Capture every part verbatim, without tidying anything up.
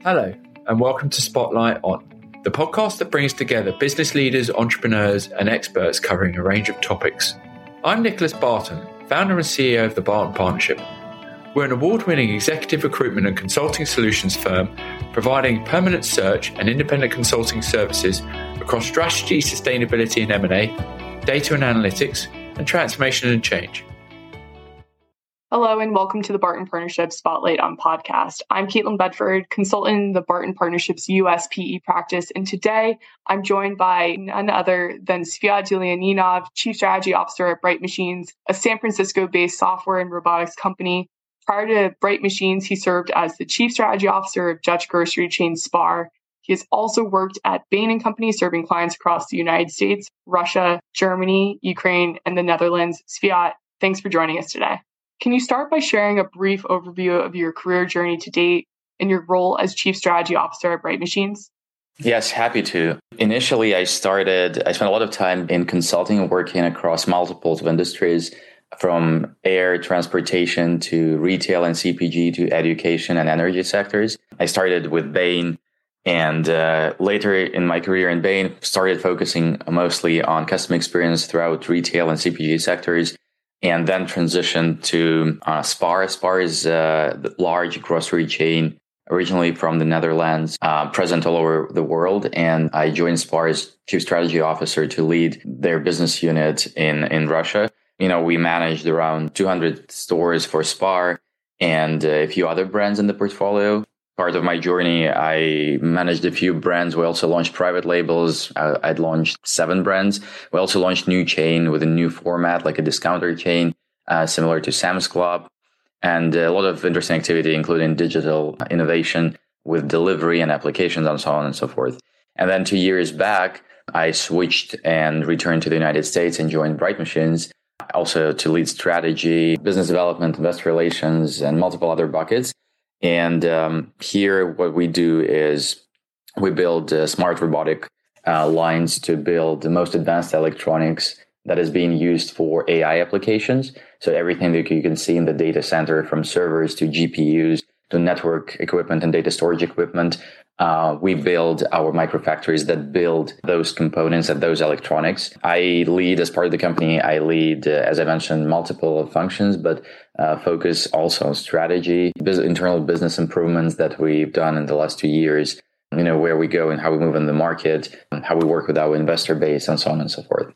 Hello, and welcome to Spotlight On, the podcast that brings together business leaders, entrepreneurs, and experts covering a range of topics. I'm Nicholas Barton, founder and C E O of the Barton Partnership. We're an award-winning executive recruitment and consulting solutions firm providing permanent search and independent consulting services across strategy, sustainability and M and A, data and analytics, and transformation and change. Hello and welcome to the Barton Partnership Spotlight On podcast. I'm Caitlin Bedford, consultant in the Barton Partnership's U S P E practice, and today I'm joined by none other than Sviat Dulyaninov, Chief Strategy Officer at Bright Machines, a San Francisco-based software and robotics company. Prior to Bright Machines, he served as the Chief Strategy Officer of Dutch grocery chain Spar. He has also worked at Bain and Company, serving clients across the United States, Russia, Germany, Ukraine, and the Netherlands. Sviat, thanks for joining us today. Can you start by sharing a brief overview of your career journey to date and your role as Chief Strategy Officer at Bright Machines? Yes, happy to. Initially, I started, I spent a lot of time in consulting and working across multiples of industries, from air transportation to retail and C P G to education and energy sectors. I started with Bain, and uh, later in my career in Bain, started focusing mostly on customer experience throughout retail and C P G sectors. And then transitioned to uh, Spar. Spar is a large grocery chain, originally from the Netherlands, uh, present all over the world. And I joined Spar as Chief Strategy Officer to lead their business unit in, in Russia. You know, we managed around two hundred stores for Spar and a few other brands in the portfolio. Part of my journey, I managed a few brands. We also launched private labels. Uh, I'd launched seven brands. We also launched new chain with a new format, like a discounter chain, uh, similar to Sam's Club. And a lot of interesting activity, including digital innovation with delivery and applications and so on and so forth. And then two years back, I switched and returned to the United States and joined Bright Machines, also to lead strategy, business development, investor relations, and multiple other buckets. And um, here, what we do is we build uh, smart robotic uh, lines to build the most advanced electronics that is being used for A I applications. So everything that you can see in the data center, from servers to G P Us to network equipment and data storage equipment, uh, we build our microfactories that build those components and those electronics. I lead, as part of the company, I lead, uh, as I mentioned, multiple functions, but uh, focus also on strategy, business, internal business improvements that we've done in the last two years, you know, where we go and how we move in the market, how we work with our investor base, and so on and so forth.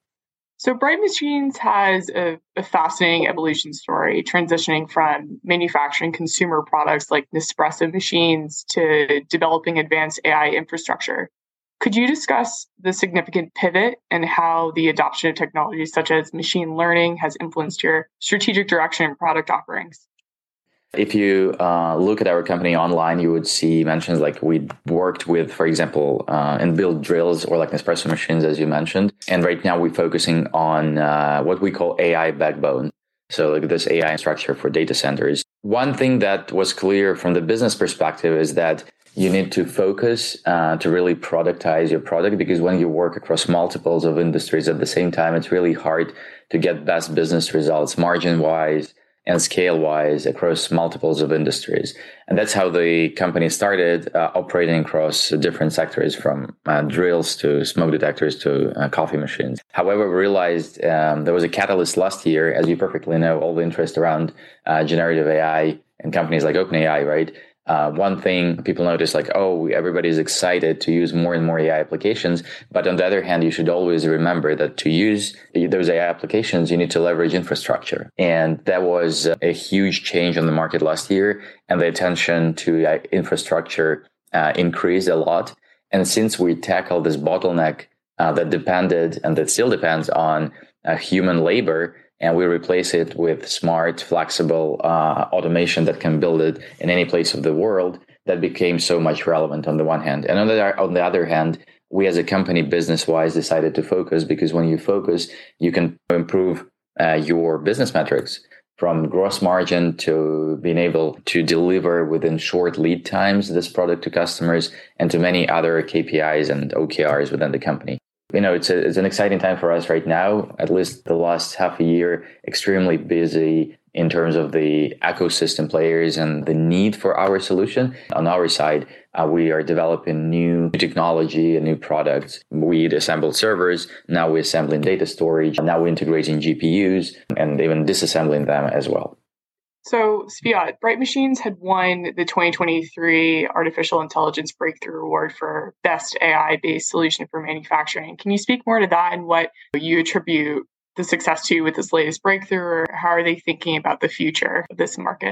So Bright Machines has a, a fascinating evolution story, transitioning from manufacturing consumer products like Nespresso machines to developing advanced A I infrastructure. Could you discuss the significant pivot and how the adoption of technologies such as machine learning has influenced your strategic direction and product offerings? If you uh, look at our company online, you would see mentions like we worked with, for example, uh, and build drills or like Nespresso machines, as you mentioned. And right now we're focusing on uh, what we call A I backbone. So like this A I structure for data centers. One thing that was clear from the business perspective is that you need to focus uh, to really productize your product, because when you work across multiples of industries at the same time, it's really hard to get best business results margin-wise and scale-wise across multiples of industries. And that's how the company started, uh, operating across different sectors, from uh, drills to smoke detectors to uh, coffee machines. However, we realized um, there was a catalyst last year, as you perfectly know, all the interest around uh, generative A I and companies like OpenAI, right? Uh, one thing people notice, like, oh, everybody's excited to use more and more A I applications. But on the other hand, you should always remember that to use those A I applications, you need to leverage infrastructure. And that was a huge change on the market last year. And the attention to uh, infrastructure uh, increased a lot. And since we tackled this bottleneck uh, that depended and that still depends on uh, human labor, and we replace it with smart, flexible uh, automation that can build it in any place of the world, that became so much relevant on the one hand. And on the, on the other hand, we as a company, business-wise, decided to focus, because when you focus, you can improve uh, your business metrics, from gross margin to being able to deliver within short lead times this product to customers, and to many other K P Is and O K Rs within the company. You know, it's a, it's an exciting time for us right now, at least the last half a year, extremely busy in terms of the ecosystem players and the need for our solution. On our side, uh, we are developing new technology and new products. We'd assembled servers. Now we're assembling data storage. Now we're integrating G P Us and even disassembling them as well. So, Sviat, Bright Machines had won the twenty twenty-three Artificial Intelligence Breakthrough Award for Best A I-based Solution for Manufacturing. Can you speak more to that and what you attribute the success to with this latest breakthrough, or how are they thinking about the future of this market?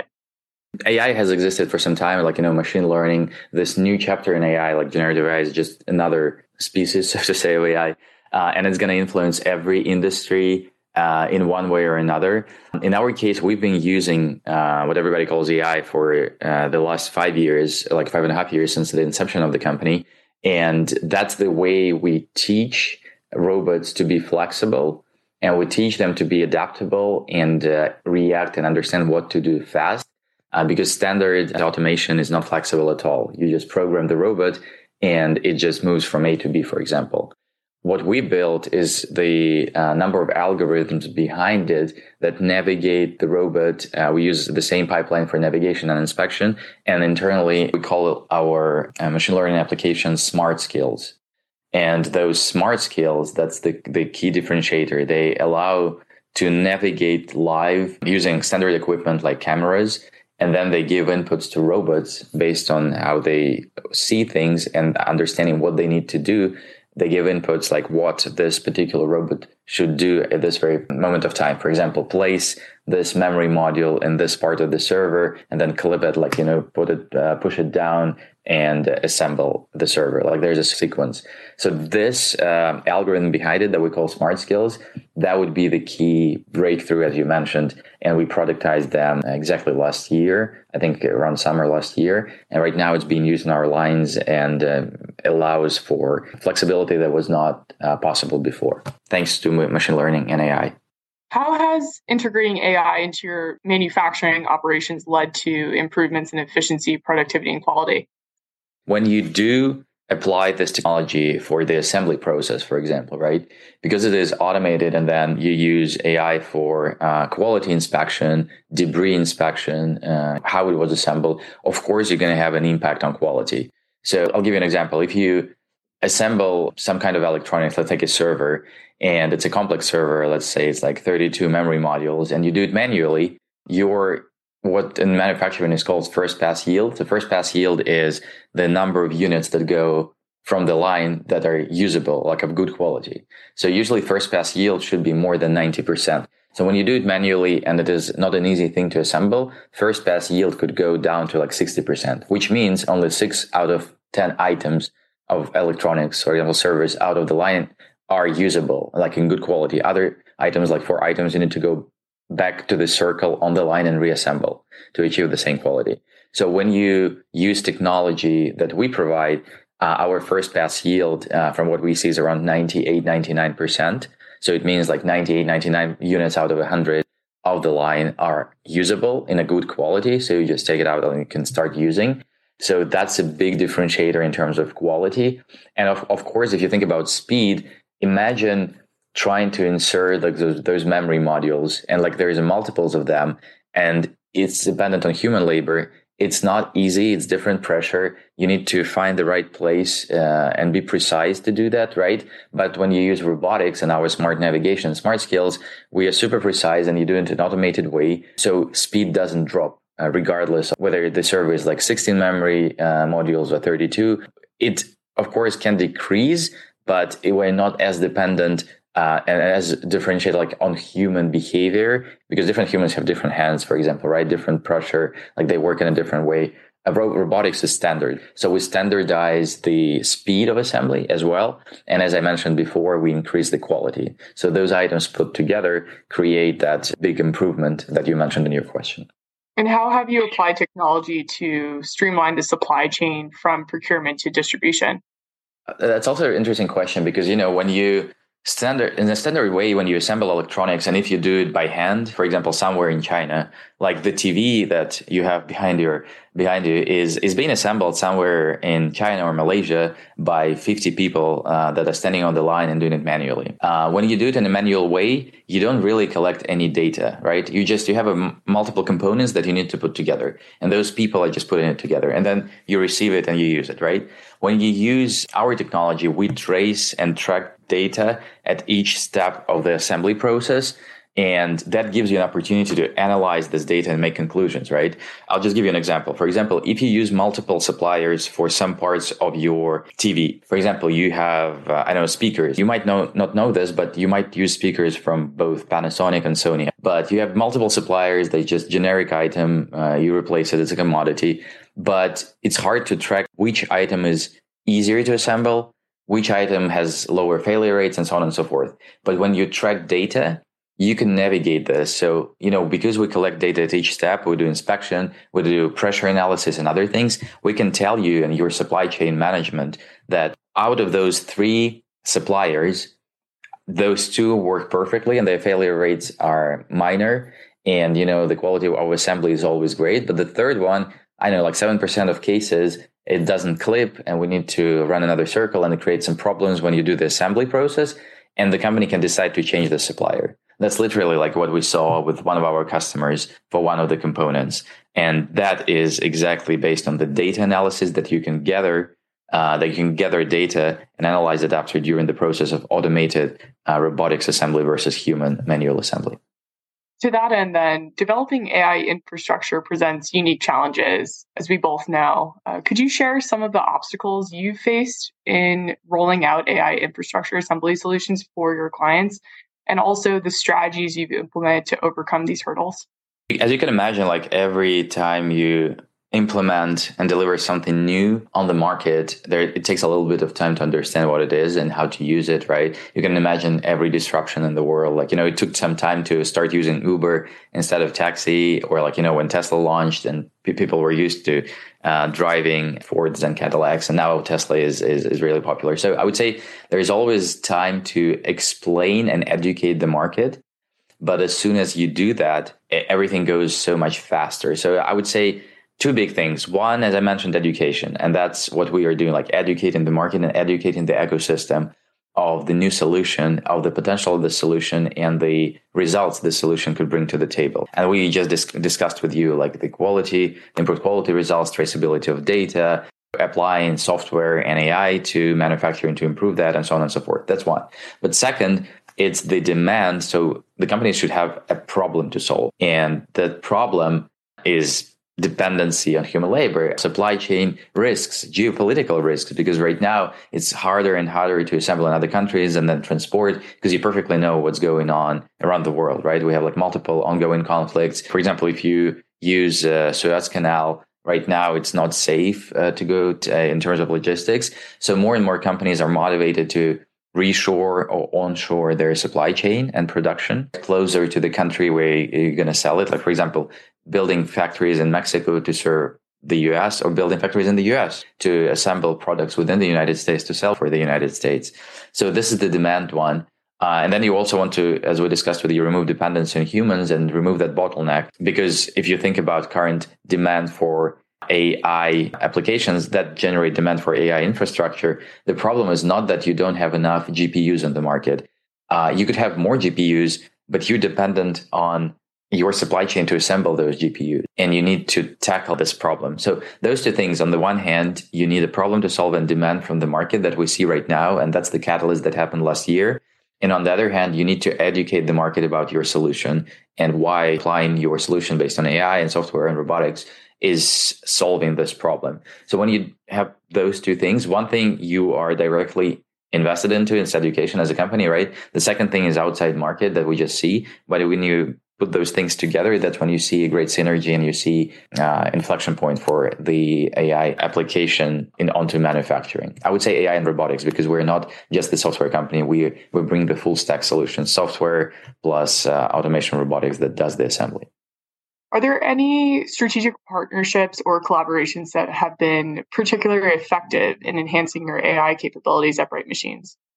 A I has existed for some time, like, you know, machine learning. This new chapter in A I, like generative A I, is just another species, so to say, of A I. Uh, and it's going to influence every industry uh, in one way or another. In our case, we've been using uh, what everybody calls A I for uh, the last five years, like five and a half years since the inception of the company. And that's the way we teach robots to be flexible. And we teach them to be adaptable and uh, react and understand what to do fast. Uh, because standard automation is not flexible at all. You just program the robot and it just moves from A to B, for example. What we built is the uh, number of algorithms behind it that navigate the robot. Uh, we use the same pipeline for navigation and inspection. And internally, we call our uh, machine learning applications smart skills. And those smart skills, that's the, the key differentiator. They allow to navigate live using standard equipment like cameras. And then they give inputs to robots based on how they see things and understanding what they need to do. They give inputs like what this particular robot should do at this very moment of time. For example, place this memory module in this part of the server and then clip it, like, you know, put it, uh, push it down and assemble the server. Like there's a sequence. So this uh, algorithm behind it that we call smart skills, that would be the key breakthrough, as you mentioned. And we productized them exactly last year, I think around summer last year. And right now it's being used in our lines and uh, allows for flexibility that was not uh, possible before, thanks to machine learning and A I. How has integrating A I into your manufacturing operations led to improvements in efficiency, productivity, and quality? When you do apply this technology for the assembly process, for example, right? Because it is automated and then you use A I for uh, quality inspection, debris inspection, uh, how it was assembled, of course, you're going to have an impact on quality. So I'll give you an example. If you assemble some kind of electronics, let's take a server, and it's a complex server, let's say it's like thirty-two memory modules, and you do it manually, your what in manufacturing is called first pass yield. The first pass yield is the number of units that go from the line that are usable, like of good quality. So usually first pass yield should be more than ninety percent. So when you do it manually and it is not an easy thing to assemble, first pass yield could go down to like sixty percent, which means only six out of ten items of electronics, for example, servers out of the line are usable, like in good quality. Other items, like four items, you need to go back to the circle on the line and reassemble to achieve the same quality. So when you use technology that we provide, uh, our first pass yield uh, from what we see is around ninety-eight, ninety-nine percent. So it means like ninety-eight, ninety-nine units out of one hundred of the line are usable in a good quality. So you just take it out and you can start using. So that's a big differentiator in terms of quality. And of, of course, if you think about speed, imagine trying to insert like those, those memory modules and like there's multiples of them and it's dependent on human labor. It's not easy. It's different pressure. You need to find the right place uh, and be precise to do that, right? But when you use robotics and our smart navigation, smart skills, we are super precise and you do it in an automated way. So speed doesn't drop. Uh, regardless of whether the server is like sixteen memory uh, modules or thirty-two, it of course can decrease, but it, we're not as dependent uh, and as differentiated like on human behavior, because different humans have different hands, for example, right? Different pressure, like they work in a different way. Uh, ro- robotics is standard. So we standardize the speed of assembly as well. And as I mentioned before, we increase the quality. So those items put together create that big improvement that you mentioned in your question. And how have you applied technology to streamline the supply chain from procurement to distribution? That's also an interesting question because, you know, when you standard in a standard way, when you assemble electronics, and if you do it by hand, for example, somewhere in China, like the T V that you have behind your behind you is is being assembled somewhere in China or Malaysia by fifty people uh, that are standing on the line and doing it manually. Uh, when you do it in a manual way, you don't really collect any data, right? You just you have a m- multiple components that you need to put together, and those people are just putting it together, and then you receive it and you use it, right? When you use our technology, we trace and track data at each step of the assembly process. And that gives you an opportunity to analyze this data and make conclusions, right? I'll just give you an example. For example, if you use multiple suppliers for some parts of your T V, for example, you have, uh, I don't know, speakers. You might know, not know this, but you might use speakers from both Panasonic and Sony. But you have multiple suppliers. They just generic item. Uh, you replace it. It's a commodity. But it's hard to track which item is easier to assemble, which item has lower failure rates, and so on and so forth. But when you track data, you can navigate this. So, you know, because we collect data at each step, we do inspection, we do pressure analysis and other things, we can tell you and your supply chain management that out of those three suppliers, those two work perfectly and their failure rates are minor. And, you know, the quality of assembly is always great. But the third one, I know like seven percent of cases, it doesn't clip and we need to run another circle and it creates some problems when you do the assembly process. And the company can decide to change the supplier. That's literally like what we saw with one of our customers for one of the components. And that is exactly based on the data analysis that you can gather, uh, that you can gather data and analyze it after during the process of automated uh, robotics assembly versus human manual assembly. To that end, then, developing A I infrastructure presents unique challenges, as we both know. Uh, could you share some of the obstacles you faced in rolling out A I infrastructure assembly solutions for your clients, and also the strategies you've implemented to overcome these hurdles? As you can imagine, like every time you implement and deliver something new on the market, there it takes a little bit of time to understand what it is and how to use it, right? You can imagine every disruption in the world. Like, you know, it took some time to start using Uber instead of taxi, or like, you know, when Tesla launched and p- people were used to uh, driving Fords and Cadillacs, and now Tesla is, is is really popular. So I would say there's always time to explain and educate the market. But as soon as you do that, everything goes so much faster. So I would say two big things. One, as I mentioned, education. And that's what we are doing, like educating the market and educating the ecosystem of the new solution, of the potential of the solution and the results the solution could bring to the table. And we just dis- discussed with you like the quality, improved quality results, traceability of data, applying software and A I to manufacturing to improve that, and so on and so forth. That's one. But second, it's the demand. So the companies should have a problem to solve. And that problem is dependency on human labor, supply chain risks, geopolitical risks, because right now it's harder and harder to assemble in other countries and then transport, because you perfectly know what's going on around the world, right? We have like multiple ongoing conflicts. For example, if you use uh, Suez Canal, right now it's not safe uh, to go to, uh, in terms of logistics. So more and more companies are motivated to reshore or onshore their supply chain and production closer to the country where you're going to sell it. Like, for example, building factories in Mexico to serve the U S, or building factories in the U S to assemble products within the United States to sell for the United States. So this is the demand one. Uh, and then you also want to, as we discussed with you, remove dependency on humans and remove that bottleneck. Because if you think about current demand for A I applications that generate demand for A I infrastructure, the problem is not that you don't have enough G P Us on the market. Uh, you could have more G P Us, but you're dependent on your supply chain to assemble those G P Us, and you need to tackle this problem. So those two things, on the one hand, you need a problem to solve and demand from the market that we see right now, and that's the catalyst that happened last year. And on the other hand, you need to educate the market about your solution and why applying your solution based on A I and software and robotics is solving this problem. So when you have those two things, one thing you are directly invested into is education as a company, right? The second thing is outside market that we just see. But when you put those things together, that's when you see a great synergy and you see uh, inflection point for the A I application in onto manufacturing. I would say A I and robotics, because we're not just the software company. We we bring the full stack solution, software plus uh, automation robotics that does the assembly. Are there any strategic partnerships or collaborations that have been particularly effective in enhancing your A I capabilities at Bright Machines?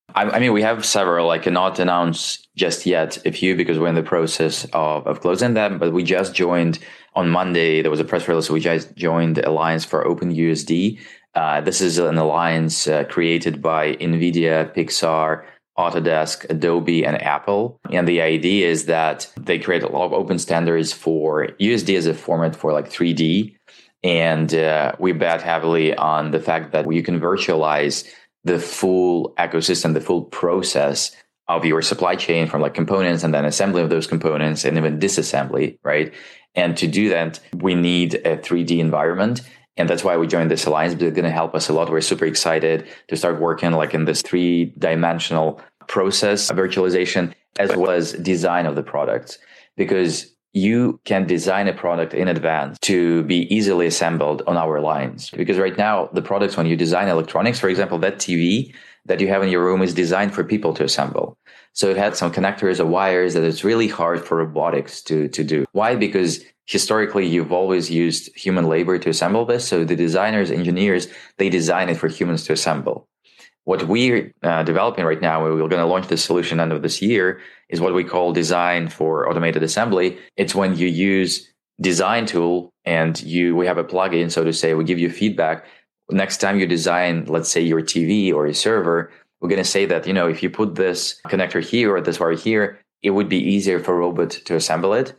I, I mean, we have several, like not announced just yet, a few, because we're in the process of, of closing them. But we just joined on Monday. There was a press release. So we just joined the Alliance for OpenUSD. Uh, this is an alliance uh, created by NVIDIA, Pixar, Autodesk, Adobe, and Apple. And the idea is that they create a lot of open standards for U S D as a format for like three D. And uh, we bet heavily on the fact that you can virtualize the full ecosystem, the full process of your supply chain, from like components and then assembly of those components and even disassembly, right? And to do that, we need a three D environment. And that's why we joined this alliance, because it's going to help us a lot. We're super excited to start working like in this three dimensional process of virtualization, as well as design of the products, because you can design a product in advance to be easily assembled on our lines. Because right now, the products, when you design electronics, for example, that T V that you have in your room is designed for people to assemble. So it had some connectors or wires that it's really hard for robotics to, to do. Why? Because historically, you've always used human labor to assemble this. So the designers, engineers, they design it for humans to assemble. What we're uh, developing right now, we're going to launch this solution end of this year, is what we call design for automated assembly. It's when you use design tool and you we have a plugin, so to say, we give you feedback. Next time you design, let's say, your T V or a server, we're going to say that, you know, if you put this connector here or this wire here, it would be easier for a robot to assemble it.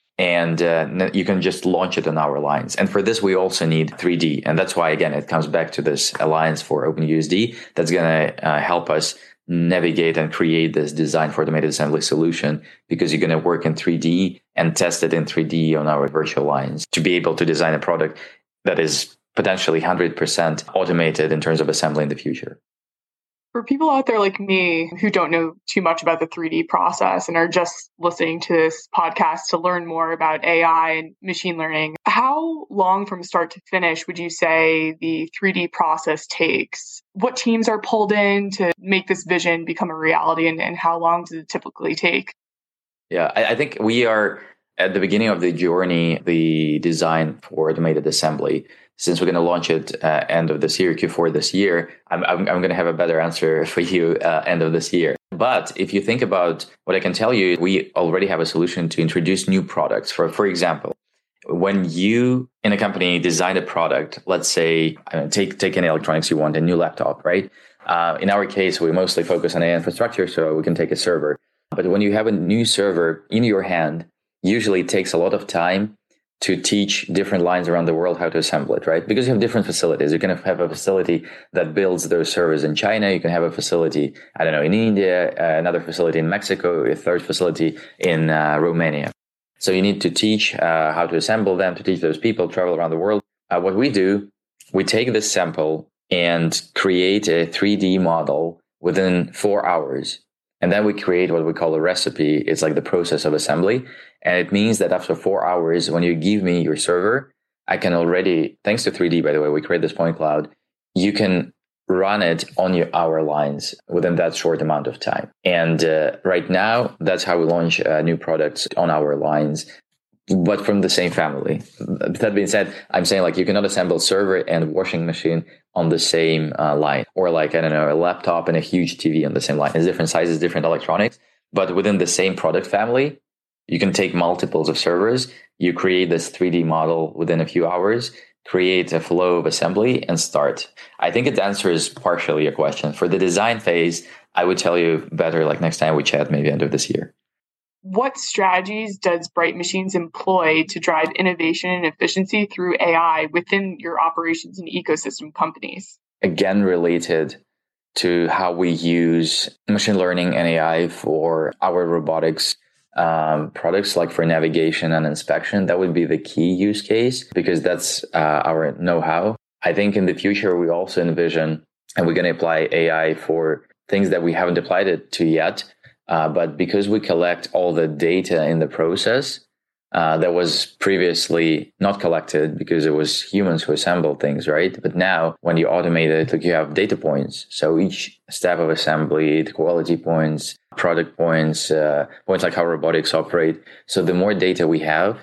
And uh, you can just launch it on our lines. And for this, we also need three D. And that's why, again, it comes back to this alliance for OpenUSD that's going to uh, help us navigate and create this design for automated assembly solution, because you're going to work in three D and test it in three D on our virtual lines to be able to design a product that is potentially one hundred percent automated in terms of assembly in the future. For people out there like me who don't know too much about the three D process and are just listening to this podcast to learn more about A I and machine learning, how long from start to finish would you say the three D process takes? What teams are pulled in to make this vision become a reality, and, and how long does it typically take? Yeah, I, I think we are at the beginning of the journey, the design for automated assembly. Since we're going to launch it uh, end of this year, Q four this year, I'm, I'm, I'm going to have a better answer for you uh, end of this year. But if you think about what I can tell you, we already have a solution to introduce new products. For for example, when you in a company design a product, let's say, I mean, take take any electronics you want, a new laptop, right? Uh, in our case, we mostly focus on A I infrastructure, so we can take a server. But when you have a new server in your hand, usually it takes a lot of time to teach different lines around the world how to assemble it, right? Because you have different facilities. You can have a facility that builds those servers in China. You can have a facility, I don't know, in India, uh, another facility in Mexico, a third facility in uh, Romania. So you need to teach uh, how to assemble them, to teach those people, travel around the world. Uh, what we do, we take this sample and create a three D model within four hours. And then we create what we call a recipe. It's like the process of assembly. And it means that after four hours, when you give me your server, I can already, thanks to three D, by the way, we create this point cloud, you can run it on your our lines within that short amount of time. And uh, right now, that's how we launch uh, new products on our lines, but from the same family. That being said, I'm saying like you cannot assemble server and washing machine on the same uh, line, or like, I don't know, a laptop and a huge T V on the same line. It's different sizes, different electronics, but within the same product family, you can take multiples of servers. You create this three D model within a few hours, create a flow of assembly, and start. I think it answers partially your question. For the design phase, I would tell you better like next time we chat, maybe end of this year. What strategies does Bright Machines employ to drive innovation and efficiency through A I within your operations and ecosystem companies? Again, related to how we use machine learning and A I for our robotics um, products, like for navigation and inspection. That would be the key use case, because that's uh, our know-how. I think in the future, we also envision, and we're going to apply A I for things that we haven't applied it to yet. Uh, but because we collect all the data in the process uh, that was previously not collected because it was humans who assembled things, right? But now when you automate it, like you have data points. So each step of assembly, the quality points, product points, uh, points like how robotics operate. So the more data we have,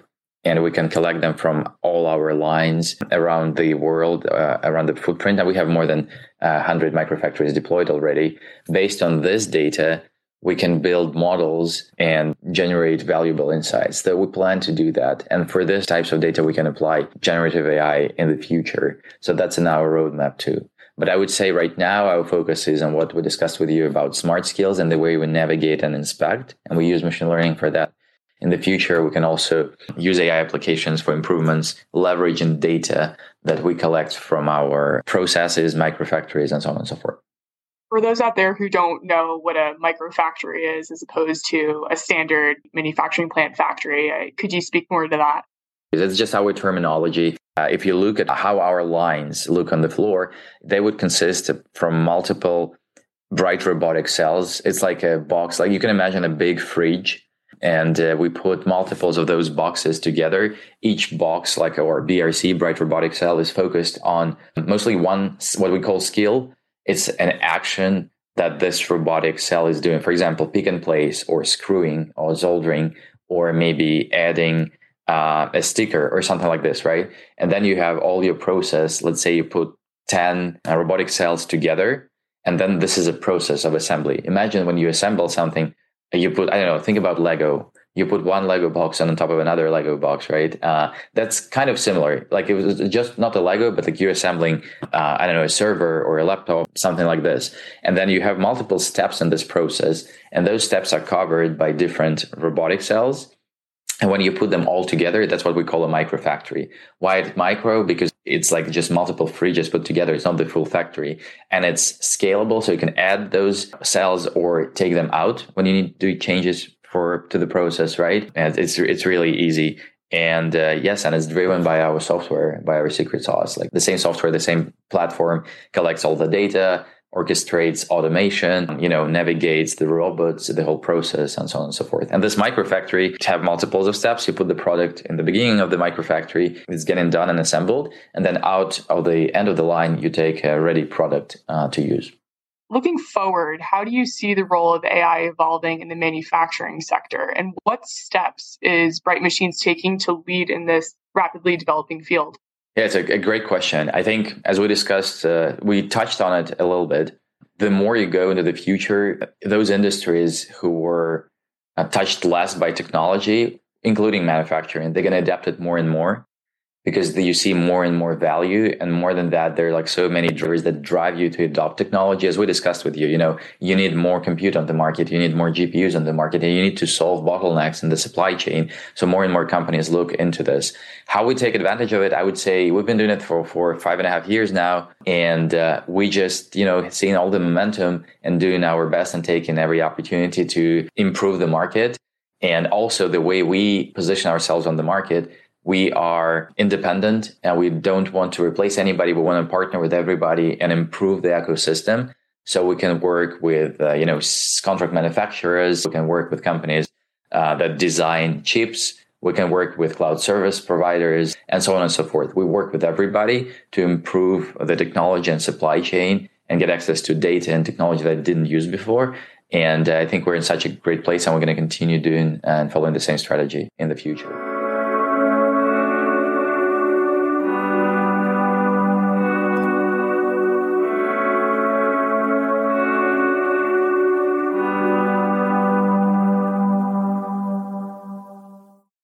and we can collect them from all our lines around the world, uh, around the footprint. And we have more than uh, one hundred microfactories deployed already. Based on this data, we can build models and generate valuable insights. So we plan to do that. And for this types of data, we can apply generative A I in the future. So that's in our roadmap too. But I would say right now, our focus is on what we discussed with you about smart skills and the way we navigate and inspect. And we use machine learning for that. In the future, we can also use A I applications for improvements, leveraging data that we collect from our processes, microfactories, and so on and so forth. For those out there who don't know what a microfactory is as opposed to a standard manufacturing plant factory, could you speak more to that? It's just our terminology. Uh, if you look at how our lines look on the floor, they would consist of, from multiple bright robotic cells. It's like a box, like you can imagine a big fridge. And uh, we put multiples of those boxes together. Each box, like our B R C, Bright Robotic Cell, is focused on mostly one, what we call skill. It's an action that this robotic cell is doing. For example, pick and place, or screwing, or soldering, or maybe adding uh, a sticker or something like this, right? And then you have all your process. Let's say you put ten uh, robotic cells together, and then this is a process of assembly. Imagine when you assemble something, you put, I don't know, think about Lego. You put one Lego box on top of another Lego box, right? Uh, that's kind of similar. Like it was just not a Lego, but like you're assembling, uh, I don't know, a server or a laptop, something like this. And then you have multiple steps in this process. And those steps are covered by different robotic cells. And when you put them all together, that's what we call a microfactory. Why it's micro? Because it's like just multiple fridges put together. It's not the full factory. And it's scalable, so you can add those cells or take them out when you need to do changes for to the process, right? And it's it's really easy. And uh, yes, and it's driven by our software, by our secret sauce. Like the same software, the same platform collects all the data, orchestrates automation, you know, navigates the robots, the whole process, and so on and so forth. And this microfactory have multiples of steps. You put the product in the beginning of the microfactory, it's getting done and assembled. And then out of the end of the line, you take a ready product uh, to use. Looking forward, how do you see the role of A I evolving in the manufacturing sector? And what steps is Bright Machines taking to lead in this rapidly developing field? Yeah, it's a, a great question. I think, as we discussed, uh, we touched on it a little bit. The more you go into the future, those industries who were uh, touched less by technology, including manufacturing, they're going to adapt it more and more because you see more and more value. And more than that, there are like so many drivers that drive you to adopt technology. As we discussed with you, you know, you need more compute on the market, you need more G P Us on the market, and you need to solve bottlenecks in the supply chain. So more and more companies look into this. How we take advantage of it, I would say we've been doing it for, for five and a half years now. And uh, we just, you know, seeing all the momentum and doing our best and taking every opportunity to improve the market. And also the way we position ourselves on the market. We are independent and we don't want to replace anybody. We want to partner with everybody and improve the ecosystem. So we can work with, uh, you know, contract manufacturers. We can work with companies uh, that design chips. We can work with cloud service providers and so on and so forth. We work with everybody to improve the technology and supply chain and get access to data and technology that I didn't use before. And uh, I think we're in such a great place and we're going to continue doing and following the same strategy in the future.